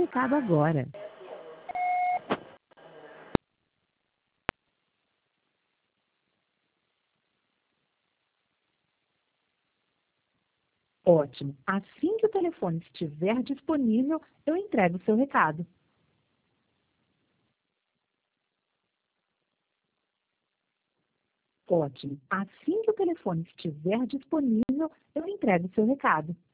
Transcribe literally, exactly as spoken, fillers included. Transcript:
recado agora. Ótimo. Assim que o telefone estiver disponível, eu entrego o seu recado. Ótimo. Assim que o telefone estiver disponível, eu entrego o seu recado.